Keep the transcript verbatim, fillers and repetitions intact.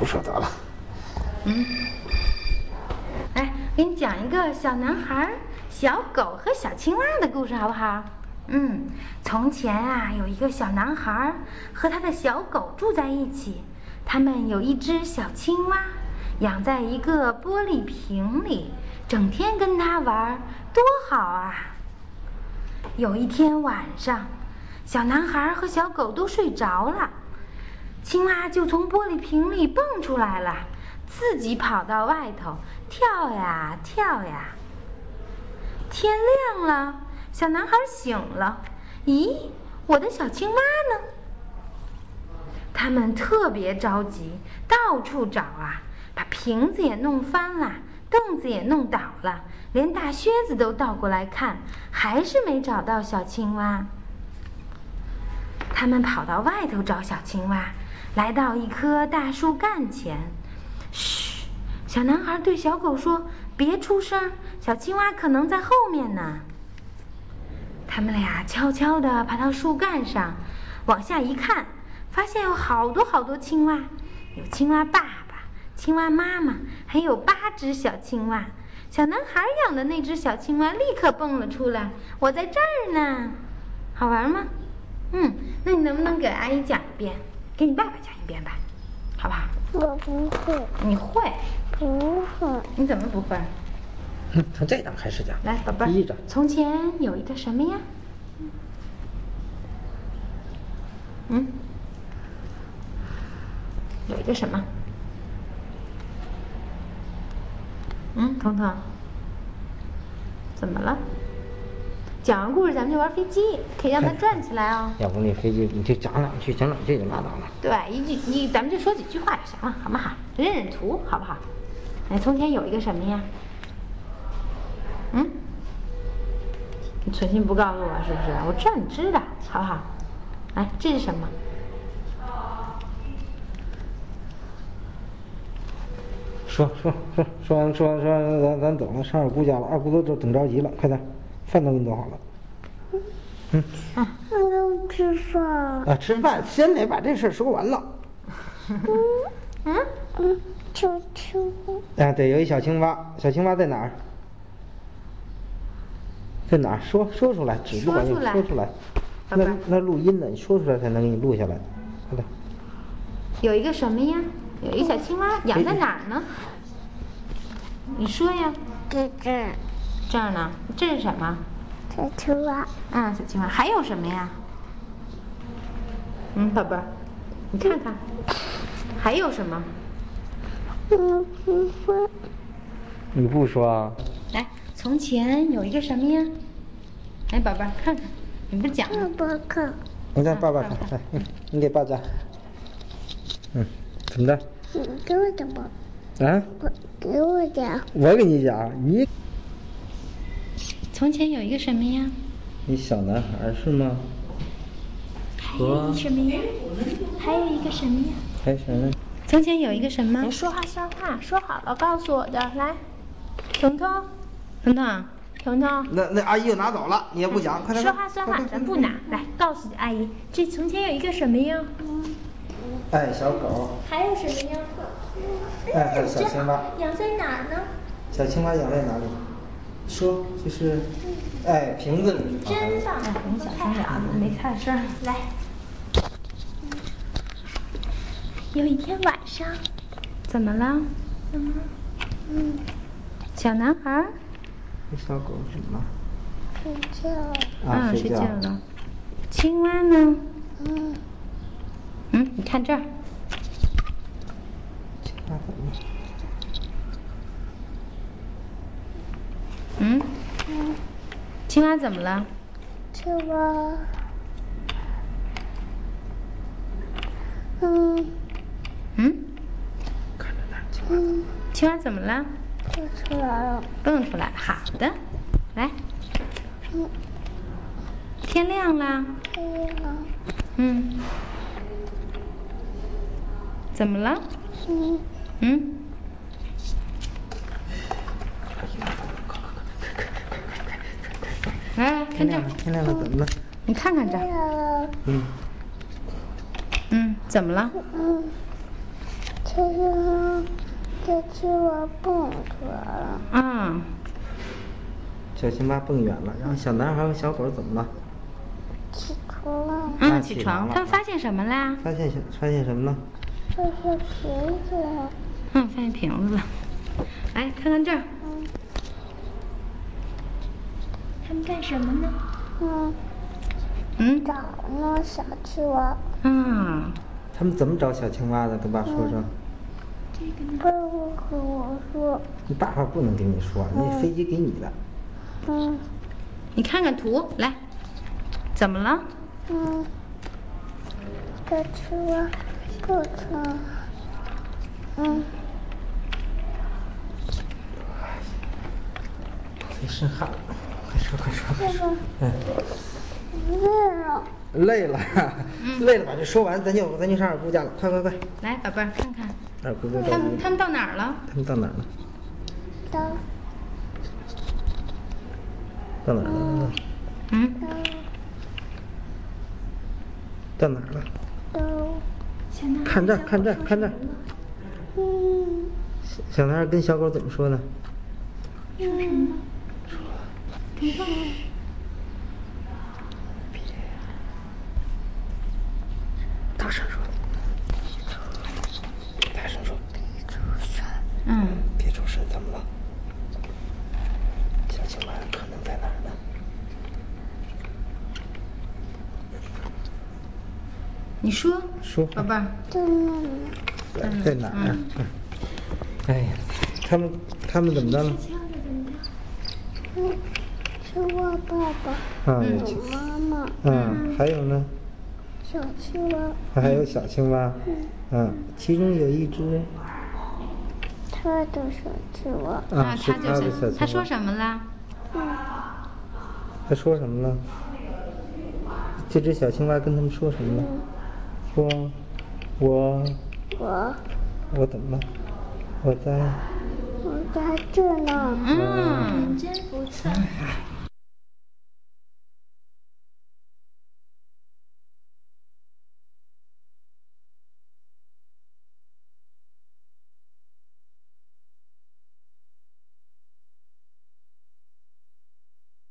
不说得了。 嗯，哎，给你讲一个小男孩、小狗和小青蛙的故事，好不好？嗯，从前啊，有一个小男孩和他的小狗住在一起，他们有一只小青蛙，养在一个玻璃瓶里，整天跟他玩，多好啊！有一天晚上，小男孩和小狗都睡着了，青蛙就从玻璃瓶里蹦出来了，自己跑到外头跳呀跳呀。天亮了，小男孩醒了，咦，我的小青蛙呢？他们特别着急，到处找啊，把瓶子也弄翻了，凳子也弄倒了，连大靴子都倒过来看，还是没找到小青蛙。他们跑到外头找小青蛙，来到一棵大树干前。嘘，小男孩对小狗说：“别出声，小青蛙可能在后面呢。”他们俩悄悄地爬到树干上，往下一看，发现有好多好多青蛙，有青蛙爸爸、青蛙妈妈，还有八只小青蛙。小男孩养的那只小青蛙立刻蹦了出来：“我在这儿呢！”好玩吗？嗯，那你能不能给阿姨讲一遍？给你爸爸讲一遍吧，好不好？ 我不会。 你会？ 不会。 你怎么不会？ 嗯，从这张开始讲。 来，宝贝儿。从前有一个什么呀？嗯，有一个什么？嗯，彤彤，怎么了？讲完故事咱们就玩飞机，可以让它转起来哦。 要不那飞机你就讲两句，讲两句就拉倒了。 对，一句你咱们就说几句话就行了，好不好？认认图，好不好？哎，从前有一个什么呀？嗯？你存心不告诉我是不是？我知道你知道，好不好？来，这是什么？ 说说说说完说完说完，咱咱走了，上二姑家了。二姑都都等着急了，快点，饭都给你做好了。嗯。 啊。 那要吃饭。 啊，吃饭先得把这事说完了。 嗯嗯嗯，小青蛙。啊，对，有一小青蛙，小青蛙在哪儿？在哪儿？说说出来，指不管用，说出来。那那录音呢？你说出来才能给你录下来。快点。 有一个什么呀？有一个小青蛙，养在哪儿呢？你说呀。 在这儿。 这儿呢？这是什么？ 小青蛙。 啊，小青蛙。还有什么呀？嗯，宝贝儿，你看看，还有什么？ 我不会。 你不说啊？ 来，从前有一个什么呀？来，宝贝儿，看看，你不是讲吗？ 爸爸看。 你让爸爸看，来，嗯，你给爸讲。嗯，怎么着？ 你给我讲吧。 啊？ 我给我讲。 我给你讲，你。 从前有一个什么呀？ 你小男孩是吗？ 还有一个什么呀？还有一个什么呀？ 还有什么？ 从前有一个什么？ 说话算话，说好了告诉我的。来， 彤彤，彤彤，彤彤。 那那阿姨又拿走了，你也不讲，快点。 说话算话，咱不拿。来，告诉阿姨，这从前有一个什么呀？ 哎，小狗。 还有什么呀？ 哎，还有小青蛙。 养在哪儿呢？ 小青蛙养在哪里？说，就是，哎，瓶子里。 真的。 哎，你小声点啊，没看声。 来。有一天晚上。 怎么了？ 怎么？嗯。 小男孩。 这小狗怎么了？ 睡觉。 啊， 睡觉了。青蛙呢？ 嗯。 嗯，你看这儿。 青蛙怎么了？ 嗯。嗯。青蛙怎么了？ 青蛙。嗯。 嗯。 看着呢，青蛙。 嗯。 青蛙怎么了？ 蹦出来了。 蹦出来了，好的，来。 嗯。 天亮了。 天亮了。 嗯。怎么了？ 嗯。 嗯。来，看这。 天亮了，怎么了？ 你看看这。 嗯。 嗯。 嗯，怎么了？ 嗯。 这是呢，这青蛙蹦出来了。 嗯， 小青蛙蹦远了，然后小男孩和小狗怎么了？ 起床了。 啊嗯， 起起床。 床了他们发现什么啦？ 发现发现什么呢？ 这是瓶子了。 嗯，发现瓶子了。来看看这儿。 嗯他们干什么呢？ 嗯， 嗯找呢小青蛙。 嗯， 他们怎么找小青蛙的？跟爸说说。 这个呢？ 爸爸和我说。 你爸爸不能跟你说，那飞机给你的。 嗯你看看图，来，怎么了？ 嗯，这青蛙不成。嗯。 你身汗了，快说快说快说。嗯。 累了。 累了，累了，把这说完，咱就咱就上二姑家了，快快快！ 来，宝贝儿，看看， 二姑都到他们他们到哪儿了？ 他们到哪儿了？ 到到哪儿了？ 嗯， 到到哪儿了？ 到。 小男孩看这儿小狗看这儿看这儿说什么了嗯小男孩跟小狗怎么说呢？ 说什么了？别忘了。 大声说，大声说， 嗯， 别出声，怎么了？小青蛙可能在哪儿呢？ 你说， 说， 宝贝儿， 在那里。 在在哪儿啊？嗯哎呀，他们他们怎么着了？ 悄的怎么着？ 嗯，青蛙爸爸。 啊，有有青， 妈妈。 嗯，还有呢， 小青蛙。 还有小青蛙，嗯，其中有一只他的小青蛙。 啊， 是他就他的小青蛙。 是他说什么了？ 他说什么了？这只小青蛙跟他们说什么了？说，我我我怎么了？我在。 我在这呢。 嗯， 真不错。